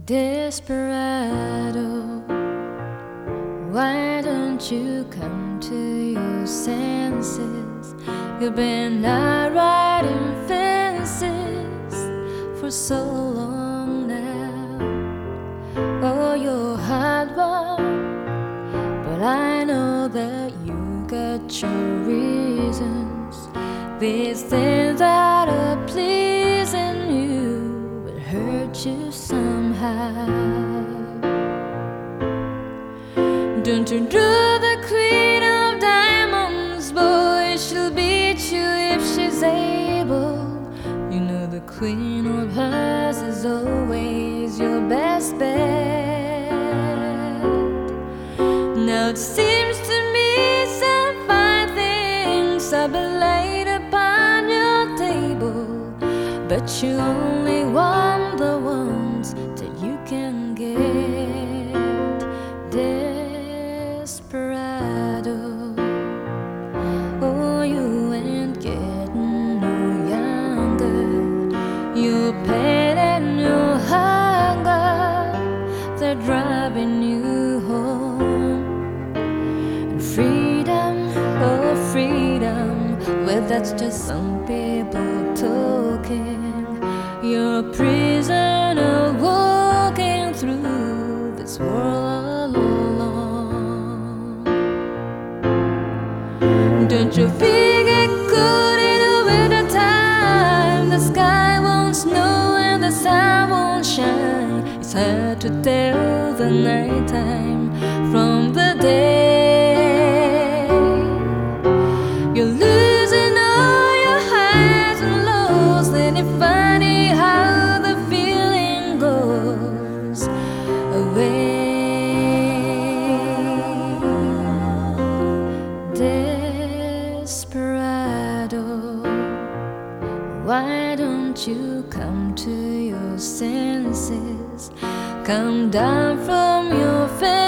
Desperado, why don't you come to your senses? You've been out riding fences for so long now. Oh, you're hard one, but I know that you got your reasons. These things that are pleasing you will hurt you somehow. Don't you do the queen of diamonds, boy, she'll beat you if she's able. You know the queen of hearts is always your best bet. Now it seems to me some fine things have been laid upon your table, but you only want the ones that you can get. Desperado, oh, you ain't getting no younger. Your pain and your hunger, they're driving you home. And freedom, oh freedom, well that's just some people talking. You're a prisoner walking through this world alone. Don't you figure good in the winter time? The sky won't snow and the sun won't shine. It's hard to tell the nighttime from the day. You're losing all your highs and lows, and it's funny how the feeling goes away. Desperado, why don't you come to your senses? Come down from your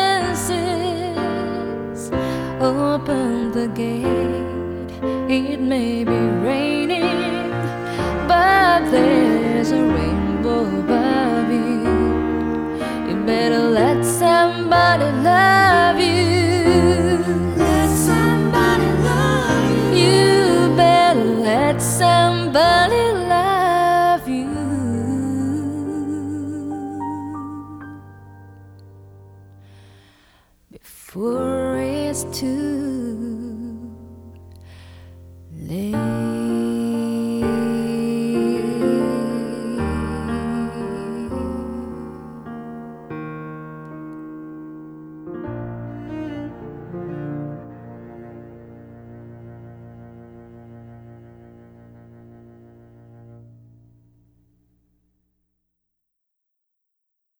fences. Open the gate. It may be raining, but there's a rainbow above you. You better let somebody love you. Let somebody love you. You better let somebody love you before it's too